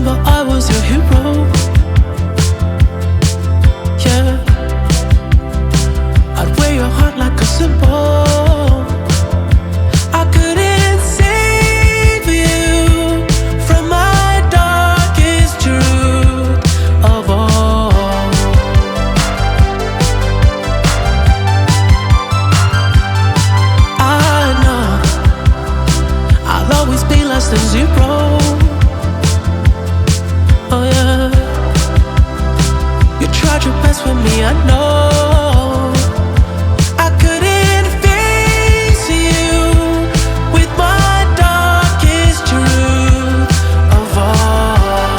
remember I was your hero. Yeah, I'd wear your heart like a symbol. I couldn't save you from my darkest truth of all. I know I'll always be less than zero. Oh yeah, you tried your best with me, I know. I couldn't face you with my darkest truth of all.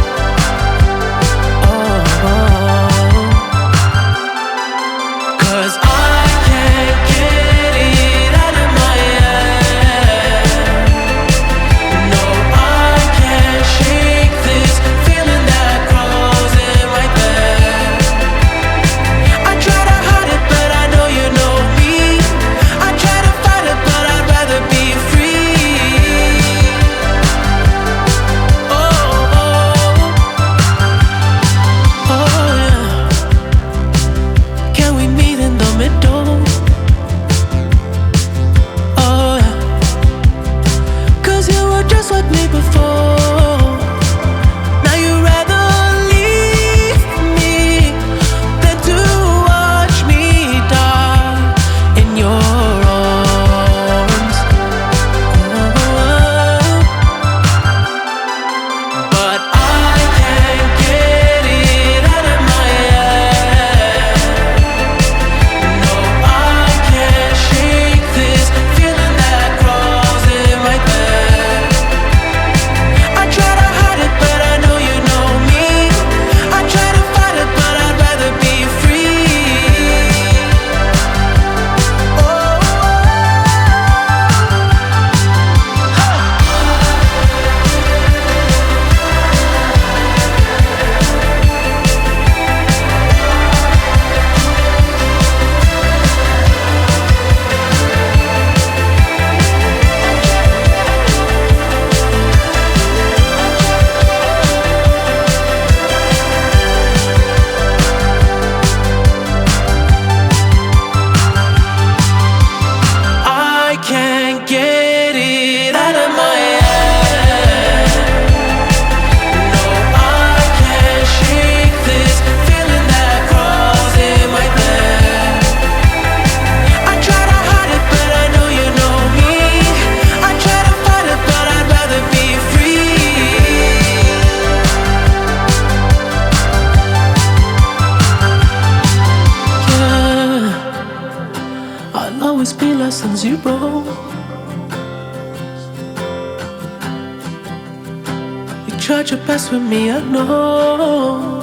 Oh, 'cause I can't get it out of my head. No, I can't shake this feeling that grows in my bed. I try to hide it, but I know you know me. I try to fight it, but I'd rather be free. Oh, oh, oh, yeah. Can we meet in the middle? Oh, yeah. 'Cause you were just like me before. Now you'd rather leave me than to watch me die in your arms. Oh, but I can't get it out of my head. No, I can't shake this feeling that grows in my bed. I try to hide it, but I know you know me. I try to fight it, but I'd rather be free. Oh, I can't get it out of my head. No, I can't shake this feeling that grows in my bed. I try to hide it, but I know you know me. I try to fight it, but I'd rather be free. Yeah, I'll always be less than zero. You tried your best with me, I know.